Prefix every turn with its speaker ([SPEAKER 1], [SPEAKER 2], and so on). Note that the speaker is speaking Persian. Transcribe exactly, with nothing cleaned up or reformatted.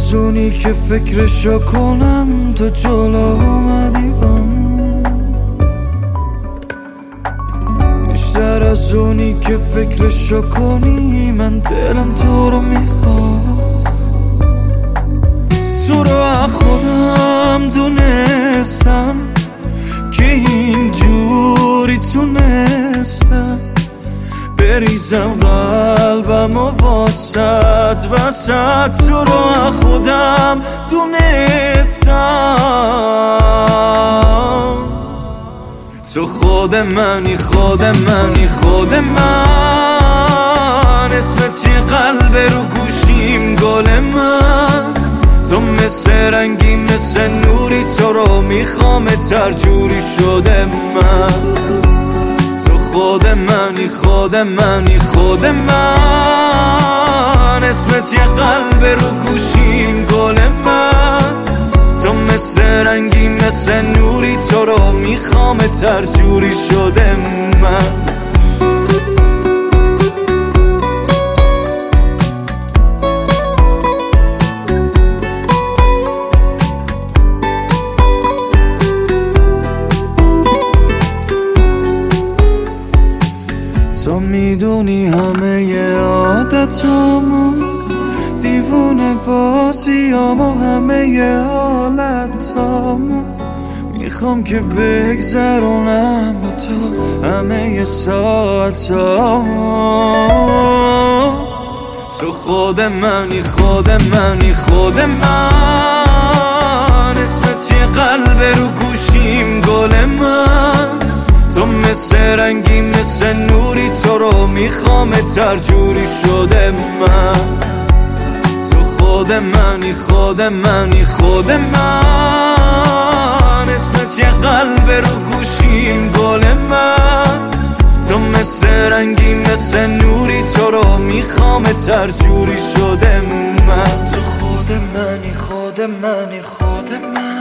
[SPEAKER 1] از اونی که فکرشو کنم تو جلو اومدی بام، بیشتر از اونی که فکرشو کنی من دلم تو رو میخواد. تو رو از خودم دونستم که اینجوری تونستم بریزم قلبم و واسد وسط. تو رو از خودم دونستم تو خود منی، خود منی، خود من. اسمت یه قلب رو گوشیم گل من، تو مثل رنگی مثل نوری، تو رو میخوام ترجوری شده من. تو خود منی، خود منی، خود من. اسمت یه قلب رو گوشیم گل من، تو مثل رنگی مثل نوری، تو رو میخوام ترجوری شده من. تو میدونی همه عادتامو، دیوونه بازیامو، همه حالتامو میخوام که بگذرونم با تو همه ساعتامو. تو خود منی، خود منی، خود من. اسمت یه قلب رو گوشیم گل من، تو مثل رنگی مثل نوری، تو رو میخوام ترجوری شده من. تو خود منی، خود منی، خود من. اسمت یه قلب رو گوشیم گل من، تو مثل رنگی مثل نوری، تو رو میخوام ترجوری شده من. تو خود منی، خود منی، خود من.